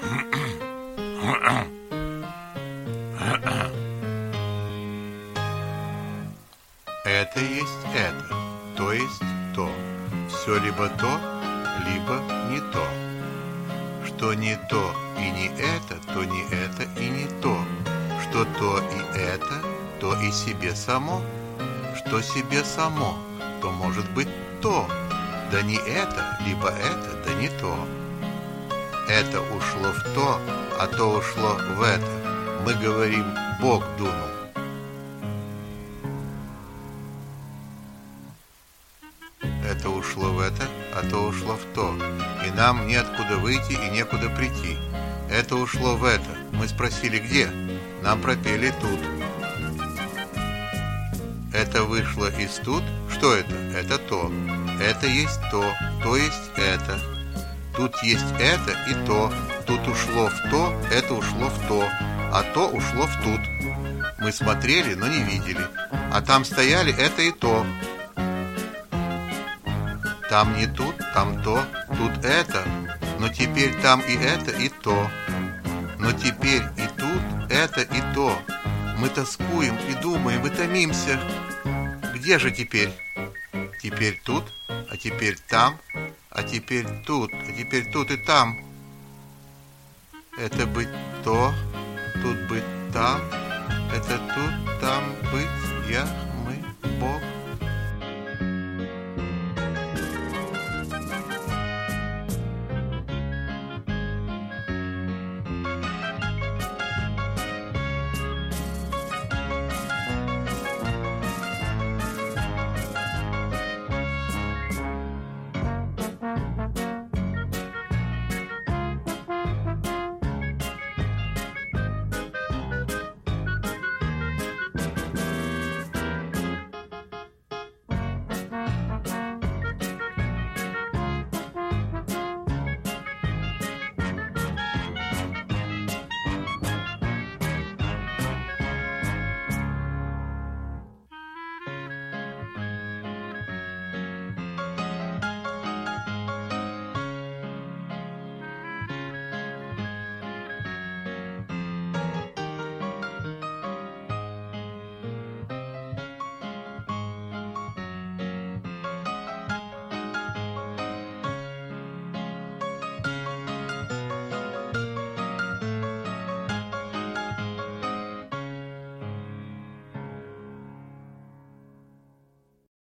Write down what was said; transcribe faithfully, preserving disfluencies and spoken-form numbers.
Это есть это, то есть то. Все либо то, либо не то. Что не то и не это, то не это и не то. Что то и это, то и себе само. Что себе само, то может быть то. Да не это, либо это, да не то. Это ушло в то, а то ушло в это. Мы говорим, Бог дунул. Это ушло в это, а то ушло в то. И нам неоткуда выйти и некуда прийти. Это ушло в это. Мы спросили, где? Нам пропели тут. Это вышло из тут. Что это? Это то. Это есть то, то есть это. Тут есть это и то. Тут ушло в то, это ушло в то. А то ушло в тут. Мы смотрели, но не видели. А там стояли это и то. Там не тут, там то, тут это. Но теперь там и это, и то. Но теперь и тут это, и то. Мы тоскуем и думаем, и томимся. Где же теперь? Теперь тут, а теперь там, а теперь тут, а теперь тут и там. Это быть то, тут быть там. Это тут, там быть я.